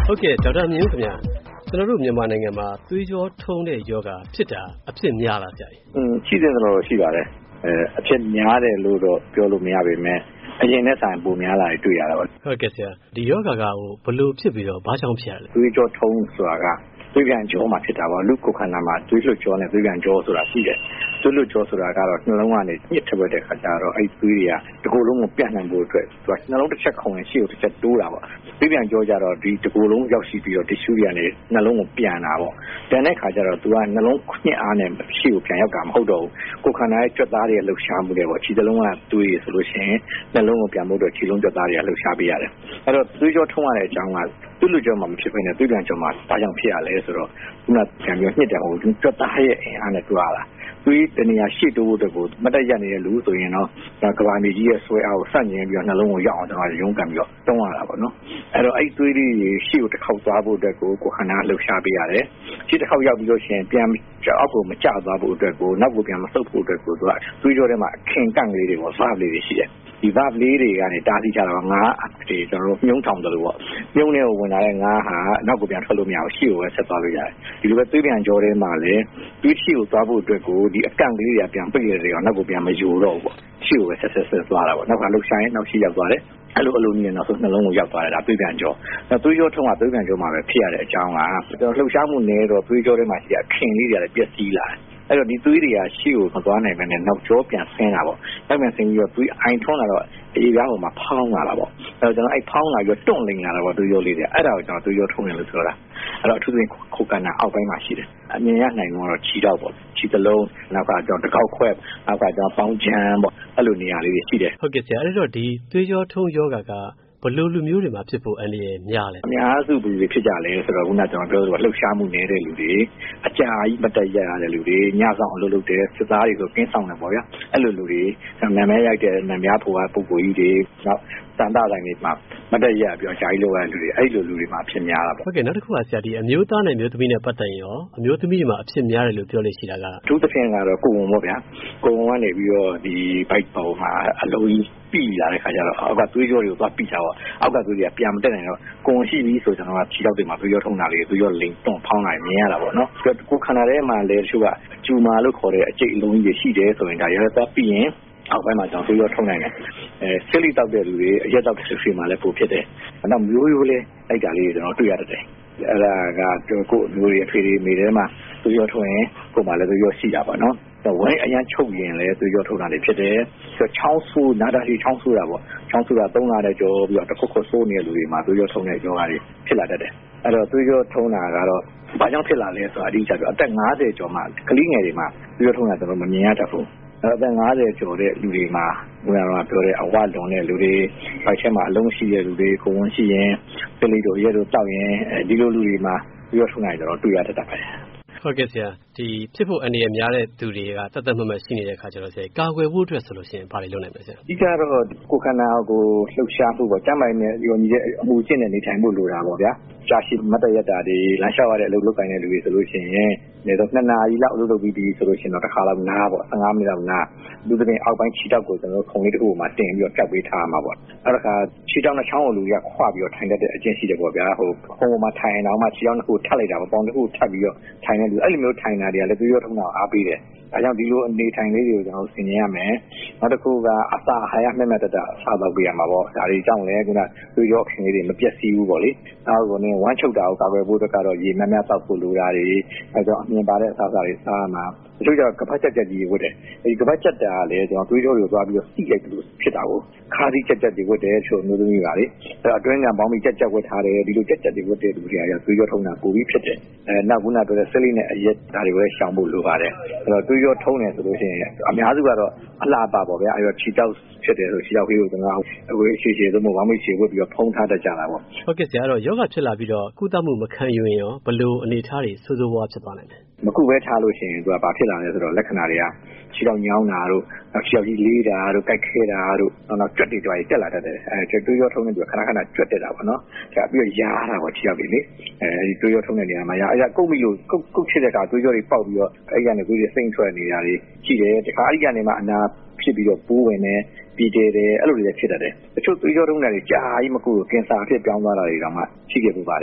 ဟုတ်ကဲ့ဒေါက်တာမြင့်ဦးခင်ဗျာကျွန်တော်တို့မြန်မာနိုင်ငံမှာသွေးကြောထုံးတဲ့ယောဂဖြစ်တာအဖြစ်များလားဆရာကြီးရှိတယ်ဆိုတော့ရှိပါတယ်အဖြစ်များတယ်လို့တော့ပြောလို့မရပါဘူးအရင်နဲ့ဆိုင်ပုံများလာတွေ့ရတာပါဟုတ်ကဲ့ဆရာဒီယောဂကဘလို့ဖြစ်ပြီးတော့ဘာကြောင့်ဖြစ်ရလဲသွေးကြောထုံးဆိုတာကသွေးပြန်ကြောမှာဖြစ်တာပါလူကိုယ်ခန္ဓာမှာသွေးလွှတ်ကြောနဲ့သွေးပြန်ကြောဆိုတာရှိတယ်သွေးလွှတ်ကြောဆိုတာကတော့နှလုံးကနေညှစ်ထပ်တဲ့ခါကျတော့အဲ့သွေးတွေကတစ်ကိုယ်လုံးကိုပြန့်နှံ့ဖို့အတွက်သူကနှလုံးတစ်ချက်ခုံရင်ရှေ့ကိုတစ်ချက်တိုးတာပေါ့သွေးပြန်ကြောကြတော့ဒီတစ်ကိုယ်လုံးရောက်ရှိပြီးတော့တ िश ူးတွေကနေနှလုံးကိုပြန်တာပေါ့ပြန်တဲ့ခါကျတော့သူကနှလုံးညှစ်အားနဲ့ရှေ့ကိုပြန်ရောက်တာမဟုတ်တော့ဘူးကိုယ်ခန္ဓာရဲ့ကြွက်သားတွေလှုပ်ရှားမှုတွေပေါ့ခြေစလုံးကသွေးဆိုလို့ရှိရင်နှလုံးကိုပြန်ဖို့အတွက်ခြေလုံးကြွက်သားတွေကလှုပ်ရှားပေးရတယ်အဲ့တော့သွေးကြောထုံးရတဲ့အကြောင်းကသွေးလွှတ်ကြောမှာမဖြစ်ဘဲနဲ့သွေးပြန်ကြောမှာဘာကြောင့်ဖြစ်ရလဲဆိုတော့ခုနပြန်ပြီးညှစ်တယ်ဟိုကြွက်သားရဲ့အင်အားနဲ့တွားလာသွေးတနေရာရှေ့တိုးဖို့အတွက်ကိုမတက်ရနေတဲ့လူဆိုရင်တော့ကဘာမြေကြီးရဲ့ဆွဲအားကိုစန့်ကျင်ပြီးတော့နှလုံးကိုရောက်အောင်ကျွန်တော်ရုန်းကန်ပြီးတော့တုံးရတာပေါ့နော်အဲ့တော့အဲ့သွေးလေးရှေ့ကိုတစ်ခေါက်သွားဖို့အတွက်ကိုခန္ဓာလှုပ်ရှားပေးရတယ်ရှေ့တစ်ခေါက်ရောက်ပြီးလို့ရှိရင်ပြန်အောက်ကိုမကျသွားဖို့အတွက်ကိုနောက်ကိုပြန်မဆုတ်ဖို့အတွက်ကိုသူကသွေးကြောထဲမှာအခင်ကန့်ကလေးတွေပေါ့ဗားလေးတွေရှိတယ်ဒီဗားလေးတွေကနေတားဆီးကြတော့ငါးတွေကျွန်တော်တို့မြုံထောင်တယ်လို့ပေါ့မြုံထဲကိုဝင်လာတဲ့ငါးဟာနောက်ကိုပြန်ထွက်လို့မရဘူးရှေ့ကိုပဲဆက်သွားလို့ရတယ်ဒီလိုပဲသွေးပြန်ကြောထဲမှာလည်းသွေးရှေ့ကိုသွားဖို့အတွက်ကိုဒီအကန့်ကလေးတွေကပြန်ပိတ်ရတဲ့ကောင်နောက်ကိုပြန်မယူတော့ဘူးပေါ့ရှေ့ကိုပဲဆက်သွားတာပေါ့နောက်ကလှုပ်ရှားရင်နောက်ရှေ့ရောက်သွားတယ်အဲ့လိုနည်းနဲ့နောက်ဆုံးနှလုံးကိုရောက်သွားတယ်ဒါသွေးပြန်ကြောသွေးကြောထုံးကသွေးပြန်ကြောမှာပဲဖြစ်ရတဲ့အကြောင်းကကျွန်တော်လှုပ်ရှားမှုနည်းတော့သွေးကြောထဲမှာရှိတဲ့ခင်လေးတွေလည်းပျက်စီးလာတယ်အဲ့တော့ဒီသွေးတွေကရှေ့ကိုမသွားနိုင်ဘဲနဲ့နောက်ကြောပြန်ဆင်းတာပေါ့နောက်ပြန်ဆင်းပြီးတော့သွေးအိုင်ထွန်းလာတော့အေးပြားပေါ်မှာဖောင်းလာတာပေါ့အဲ့တော့ကျွန်တော်အဲ့ဖောင်းလာပြီးတွန့်လိန်လာတာပေါ့သွေးကြောလေးတွေအဲ့ဒါကိုကျွန်တော်သွေးကြောထုံးတယ်လို့ပြောတာအဲ့တော့အထူးသဖြင့်ခုကနာအောက်ပိုင်းမှာရှိတယ်အမြင်ရနိုင်တော့ခြေတော့ပေါ့ခြေသလုံးနောက်ကကျွန်တော်တကောက်ခွဲနောက်ကကျွန်တော်ပေါင်းချမ်းပေါ့အဲ့လိုနေရာလေးတွေရှိတယ်ဟုတ်ကဲ့ဆရာအဲ့တော့ဒီသွေးကြောထုံးယောဂကဘလို့လူမျိုးတွေမှာဖြစ်ဖို့အန္တရာယ်များလဲအများစုဘယ်လိုဖြစ်ကြလဲဆိုတော့ခုနကကျွန်တော်ပြောသလိုလှုပ်ရှားမှုနေတဲ့လူတွေအကြာကြီးမတက်ရတဲ့လူတွေညဆောင်အလုပ်လုပ်တဲ့စစ်သားတွေဆိုကင်းဆောင်တယ်ပေါ့ဗျာအဲ့လိုလူတွေနာမည်ရိုက်တဲ့နာမည်ဖို့ကပုံကိုကြီးတွေနောက်စန္ဒတိုင်းတွေမှာမတက်ရပြီးတော့ဂျာကြီးလုပ်ရတဲ့လူတွေအဲ့လိုလူတွေမှာဖြစ်များတာပေါ့ဟုတ်ကဲ့နောက်တစ်ခုကဆရာဒီအမျိုးသားနဲ့အမျိုးသမီးနဲ့ပတ်သက်ရင်ရောအမျိုးသမီးတွေမှာအဖြစ်များတယ်လို့ပြောလို့ရှိတာကအထူးသဖြင့်ကတော့ကိုယ်ဝန်ပေါ့ဗျာကိုယ်ဝန်ကနေပြီးတော့ဒီဘိုက်ပေါ်မှာအလုံးကြီးပြီးလာတဲ့ခါကျတော့အောက်ကသွေးကြောတွေကိုသွားပြီးတာပေါ့အောက်ကသွေးတွေကပြန်မတက်နိုင်တော့ကိုယ်ရှိပြီဆိုကျွန်တော်ကခြေထောက်တွေမှာသွေးကြောထုံးတာလေးသွေးကြောလိမ်တွန့်ဖောင်းနိုင်မြင်ရတာပေါ့နော်ကိုယ်ခန္ဓာထဲမှာလည်းတချို့ကကျူမာလို့ခေါ်တဲ့အကျိတ်အလုံးကြီးတွေရှိတယ်ဆိုရင်ဒါရသွားပြီးရင်အောက်ပိုင်းမှာကျွန်တော်သွေးကြောထုံးနိုင်တယ်ဆေးလိတောက်တဲ့လူတွေအရက်တောက်တဲ့လူတွေမှာလည်းပိုဖြစ်တယ်နောက်မျိုးရိုးလေးလိုက်တာလေးကျွန်တော်တွေ့ရတဲ့အဲ့ဒါကကိုယ်မျိုးတွေအဖေတွေမိထဲမှာသွေးကြောထုံးရင်ကိုယ်မှာလည်းသွေးကြောရှိတာပေါ့နော်ဝိုင်းအရန်ချုပ်ရင်လည်းသွေးကြောထုံးတာတွေဖြစ်တယ်ချောင်းဆိုးနာတာရှိချောင်းဆိုးတာပေါ့ချောင်းဆိုးတာ3လတဲ့ကြောပြီးတော့တစ်ခုဆိုးနေတဲ့လူတွေမှာသွေးကြောထုံးတဲ့ကြောတွေဖြစ်လာတတ်တယ်အဲ့တော့သွေးကြောထုံးတာကတော့ဘာကြောင့်ဖြစ်လာလဲဆိုတာအဓိကပြောအသက်50ကျော်မှကလေးငယ်တွေမှာသွေးကြောထုံးတာကျွန်တော်မမြင်ရတတ်ဘူးအသက်50ကျော်တဲ့လူတွေမှာဘုရားတော်ကပြောတဲ့အဝလွန်တဲ့လူတွေဘိုက်ထဲမှာအလုံးရှိတဲ့လူတွေကိုဝန်ရှိရင်ပလိတို့ရဲတို့တောက်ရင်ဒီလိုလူတွေမှာသွေးကြောထုံးတာကျွန်တော်တွေ့ရတတ်တယ်ဟုတ်ကဲ့ဆရာဒီဖြစ်ဖို့အနေနဲ့များတဲ့သူတွေကတသက်မှတ်ရှိနေတဲ့ခါကျတော့ဆရာကာကွယ်ဖို့အတွက်ဆိုလို့ရှိရင်ဘာတွေလုပ်နိုင်မလဲဆရာအဓိကတော့ကိုယ်ခန္ဓာကိုလှုပ်ရှားမှုပေါ့ကျန်းမာရေးနဲ့ယုံကြည်တဲ့အမှုကျင့်တဲ့နေထိုင်မှုလိုတာပေါ့ဗျာကြာရှိမတ်တရတာတွေလမ်းလျှောက်ရတဲ့အလုပ်လုပ်ကိုင်တဲ့လူတွေဆိုလို့ရှိရင်လည်းတော့2နာရီလောက်အလုပ်လုပ်ပြီးပြီဆိုလို့ရှိရင်တော့တစ်ခါလောက်နားပေါ့15မိနစ်လောက်နားလူတွေအောက်ပိုင်းခြေထောက်ကိုကျွန်တော်ခုံလေးတစ်ခုမှတင်ပြီးတော့ကပ်ပေးထားမှာပေါ့အဲ့ဒါကခြေထောက်နဲ့ချောင်းကိုလူတွေကခွာပြီးတော့ထိုင်တတ်တဲ့အကျင့်ရှိတယ်ပေါ့ဗျာဟိုခုံပေါ်မှာထိုင်အောင်မှခြေထောက်တစ်ခုထပ်လိုက်တာပေါ့ပေါင်တစ်ခုထပ်ပြီးတော့ထိုင်နေလူအဲ့လိုမျိုးထိုင်တာတွေကလည်းသွေးကြောထုံးတာအားပေးတယ်ဒါကြောင့်ဒီလိုအနေထိုင်လေးတွေကိုကျွန်တော်ဆင်ခြင်ရမယ်နောက်တစ်ခုကအစာအာဟာရမျက်မှတ်တတ်အစားတော့ပေးရမှာပေါ့ဒါတွေကြောင့်လည်းခုနသွေးကြောအခင်းလေးတွေမပြတ်စီးဘူးပေါ့လေနောက်ကနေဝမ်းချုပ်တာကိုကာကွယ်ဖို့အတွက်ကတော့ရေများများတောက်ဖို့လိုတာတွေအဲကြောင့်အမြင်ပါတဲ့အစားအစာတွေစားရမှာတချို့ကျတော့ကပတ်ချက်တွေဝတ်တယ်အဲဒီကပတ်ချက်တာကလည်းကျွန်တော်သွေးကြောတွေကိုသွားပြီးတော့စီးလိုက်လို့ဖြစ်တာကိုခါးသီးချက်တွေဝတ်တယ်ဆိုမျိုးသမီးပါလေအဲအတွင်းကပေါင်းပြီးချက်ဝတ်ထားတယ်ဒီလိုချက်တွေဝတ်တဲ့လူတွေကသွေးကြောထုံးတာပိုပြီးဖြစ်တယ်နောက်ခုနပြောတဲ့ဆလိနဲ့အရက်ဒါတွေပဲရှောင်ဖို့လိုပါတယ်အဲတော့သွေးကြောထုံးတယ်ဆိုလို့ရှိရင်အများစုကတော့အလားပါပေါ့ဗျာအဲတော့ခြေတောက်ဖြစ်တယ်ဆိုခြေတောက်လေးကိုကျွန်တော်အဝေးရှည်သို့မဟုတ်ဝမ်းမိတ်ရှည်ဝတ်ပြီးတော့ဖုံးထားတတ်ကြတာပေါ့ဟုတ်ကဲ့ဆရာအဲ့တော့ယောဂဖြစ်လာပြီးတော့ကုသမှုမခံယူရင်ရောဘလို့အနေထားတွေဆိုးဆိုးဝါးဖြစ်သွားနိုင်လဲမခုပဲထားလို့ရှိရင်သူကဘာဖြစ်လာလဲဆိုတော့လက္ခဏာတွေကခြေထောက်ညောင်းတာတို့ခြေထောက်ကြီးလေးတာတို့ကြိုက်ခဲတာတို့နောက်ကြွက်တွေကြွားတက်လာတတ်တယ်သွေးကြောထုံးတဲ့သူကခဏကြွက်တက်တာပေါ့နော်ဒါပြီးတော့ရားတာပေါ့ခြေထောက်တွေလေအဲဒီသွေးကြောထုံးတဲ့နေရာမှာရားကုတ်မိလို့ကုတ်ချစ်တဲ့အခါသွေးကြောတွေပေါက်ပြီးတော့အဲဒီကနေသွေးတွေစိမ့်ထွက်နေတာတွေရှိတယ်တခါအဲဒီကနေမှအနာဖြစ်ပြီးတော့ပိုးဝင်နေပြီးတယ်အဲ့လိုတွေဖြစ်တတ်တယ်တချို့သွေးကြောထုံးတာတွေကြာကြီးမကူကင်ဆာအဖြစ်ပြောင်းသွားတာတွေတောင်မှရှိခဲ့ပူပါတယ်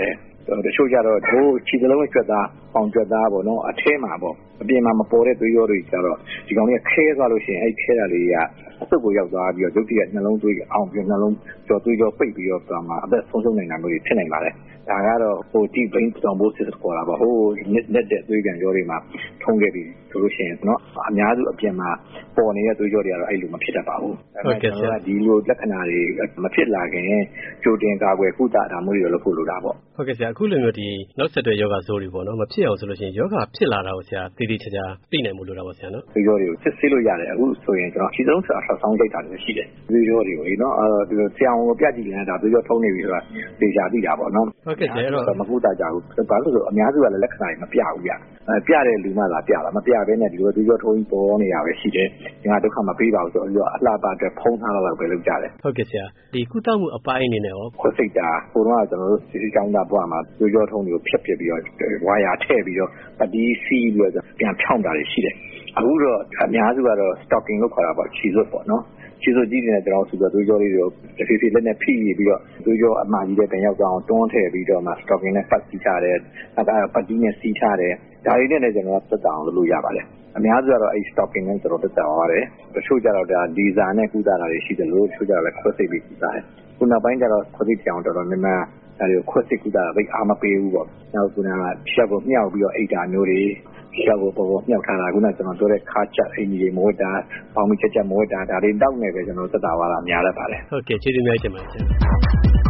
တချို့ကြတော့ခြေစလုံးကြွက်သားပေါင်ကြွက်သားပေါ့နော်အထဲမှာပေါ့အပြင်မှာမပေါ်တဲ့သွေးကြောတွေကြတော့ဒီကောင်တွေကခဲသွားလို့ရှိရင်အဲ့ခဲတာလေးကအဆုတ်ကိုရောက်သွားပြီးတော့ရုပ်တရက်နှလုံးသွေးအောင်ပြီးနှလုံးကြောသွေးကြောပိတ်ပြီးတော့သွားမှာအသက်ဆုံးရှုံးနေတာမျိုးတွေဖြစ်နိုင်ပါတယ်ဒါကတော့deep brain thrombosis ခေါ်တာပေါ့net တဲ့သွေးပြန်ကြောတွေမှာထုံးခဲ့ပြီဆိုလို့ရှိရင်နော်အများစုအပြင်မှာပေါ်နေတဲ့သွေးကြောတွေကတော့အဲ့လိုမဖြစ်တတ်ပါဘူးဟုတ်ကဲ့ဆရာဒီလိုလက္ခဏာတွေမဖြစ်လာခင်ကြိုတင်ကာကွယ်ကုသတာမျိုးတွေလုပ်ဖို့လိုတာပေါ့ဟုတ်ကဲ့ဆရာအခုလိုမျိုးဒီနောက်ဆက်တွဲယောဂဆိုးတွေပေါ့နော်မဖြစ်အောင်ဆိုလို့ရှိရင်ယောဂဖြစ်လာတာကိုဆရာတည်တည်ချာချာသိနိုင်မှုလိုတာပေါ့ဆရာနော်သွေးကြောတွေကိုစစ်ဆေးလို့ရတယ်အခုဆိုရင်ကျွန်တော်ခြေဆုံးဆရာဆောင်းကြိတ်တာလည်းရှိတယ်သွေးကြောတွေကိုလေနော်ဒီဆရာဝန်ကိုပြကြည့်ရင်ဒါသွေးကြောထုံးနေပြီဆိုတာသိချာသိတာပေါ့နော်ဟုတ်ကဲ့ဆရာအဲ့တော့မကုသကြဘူးဘာလို့ဆိုအများစုကလည်းလက္ခဏာတွေမပြဘူးပြတဲ့လူမှလာပြတာမပြဘဲနဲ့ဒီလိုသွေးကြောထုံးကြီးပေါ်နေတာပဲရှိတယ်ဒီမှာဒုက္ခမပေးပါဘူးဆိုတော့အလှပအတွက်ဖုံးထားတော့ပဲလုပ်ကြတယ်ဟုတ်ကဲ့ဆရာဒီကုသမှုအပိုင်းအနေနဲ့ရောခွစိတ်တာဟိုတော့ကျွန်တော်တို့စီကောင်းတာဘွားမှာသွေးကြောထုံးတွေကိုဖြတ်ပြီးတော့ဝါယာထည့်ပြီးတော့ပတိစီးပြီးတော့ပြန်ဖြောင်းတာတွေရှိတယ်အခုတော့အများစုကတော့ stocking လို့ခေါ်တာပေါ့ခြေစွပ်ပေါ့နော်ခြေစွပ်ကြီးနေတဲ့ကျွန်တော်ဆိုတော့သွေးကြောလေးတွေတဖြည်းဖြည်းလက်နဲ့ဖိပြီးတော့သွေးကြောအမှားကြီးတဲ့ပြန်ရောက်အောင်တွန်းထည့်ပြီးတော့မှ stocking နဲ့ပတ်စီးထားတယ်ပတိနဲ့စီးထားတယ်ဒါတွေနဲ့လည်းကျွန်တော်သက်သာအောင်လုပ်လို့ရပါတယ်အများစုကတော့အဲ့ stocking နဲ့ကျွန်တော်သက်သာပါတယ်တချို့ကြတော့ဒါဒီဇာနဲ့ကုသတာတွေရှိတယ်လို့တချို့ကြတော့လည်းခွစိတ်ပြီးကုသတယ်ခုနောက်ပိုင်းကျတော့ခွစိတ်ပြောင်းတော်တော်များများဒါတွေခွစိတ်ကုသတာဘိတ်အားမပေးဘူးပေါ့နောက်ခုနကဖြတ်ကိုမြှောက်ပြီးတော့အိတ်တာမျိုးတွေဖြတ်ကိုပေါ်မြှောက်ထားတာခုနကျွန်တော်ပြောတဲ့ခါချက်အင်ကြီးတွေမဝတ်တာပေါင်မီချက်မဝတ်တာဒါတွေတောက်နေပဲကျွန်တော်သက်သာသွားတာများတတ်ပါတယ်ဟုတ်ကဲ့ကျေးဇူးများတင်ပါတယ်